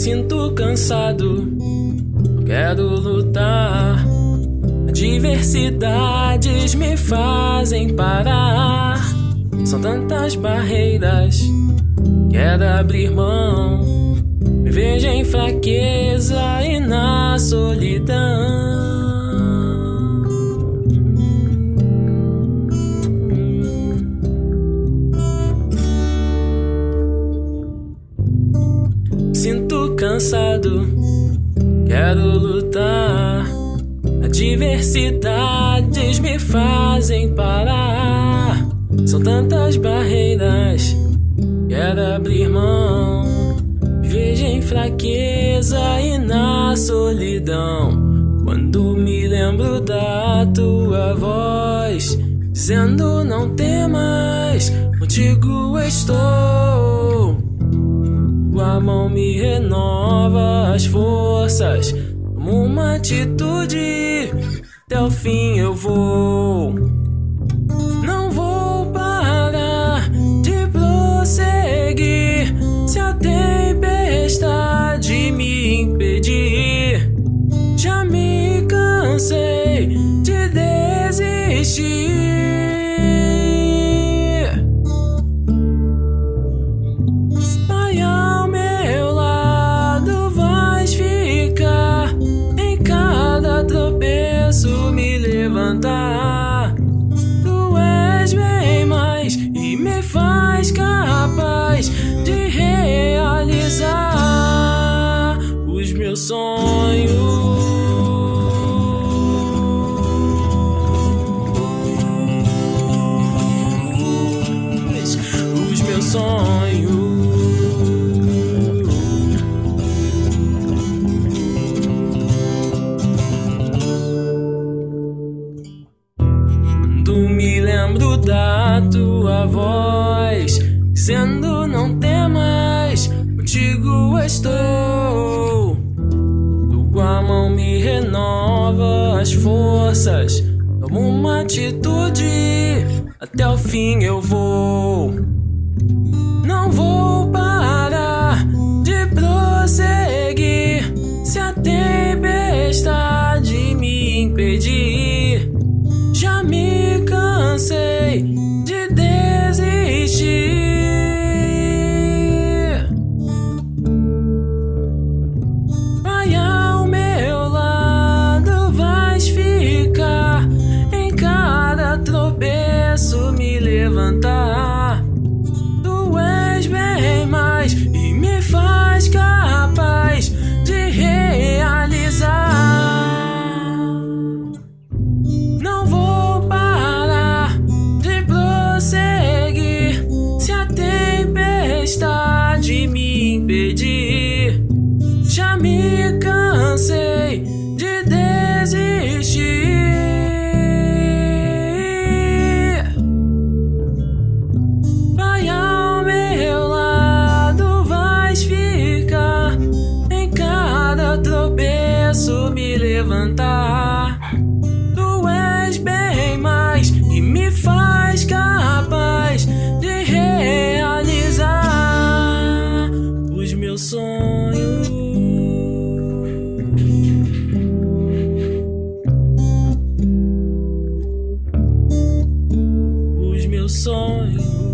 sinto cansado, quero lutar. Adversidades me fazem parar. São tantas barreiras, quero abrir mão. Me vejo em fraqueza e na solidão. Sinto cansado, quero lutar. Adversidades me fazem parar. São tantas barreiras, quero abrir mão. Me vejo em fraqueza e na solidão. Quando me lembro da tua voz, dizendo não temas, contigo estou. Tua mão me renova as forças. Tomo uma atitude, até o fim eu vou. Não vou parar de prosseguir. Se a tempestade me impedir, já me cansei de desistir. Pai, ao meu lado vais ficar, em cada tropeço me levantar. Tu és bem mais e me faz capaz de realizar os meus sonhos. Os meus sonhos. Quando me lembro da tua voz, dizendo não temas, contigo estou. Tua mão me renova as forças. Tomo uma atitude, até o fim eu vou. Não vou parar de prosseguir. Se a tempestade me impedir, já me cansei de desistir. Vai ao meu lado, vais ficar, em cada tropeço me levantar. Tu és bem mais e me faz capaz de realizar. Não vou parar de prosseguir. Se a tempestade me impedir, já me cansei de desistir. Vai ao meu lado, vais ficar, em cada tropeço me levantar. Tu és bem mais e me faz capaz de realizar os meus sonhos. Os meus sonhos.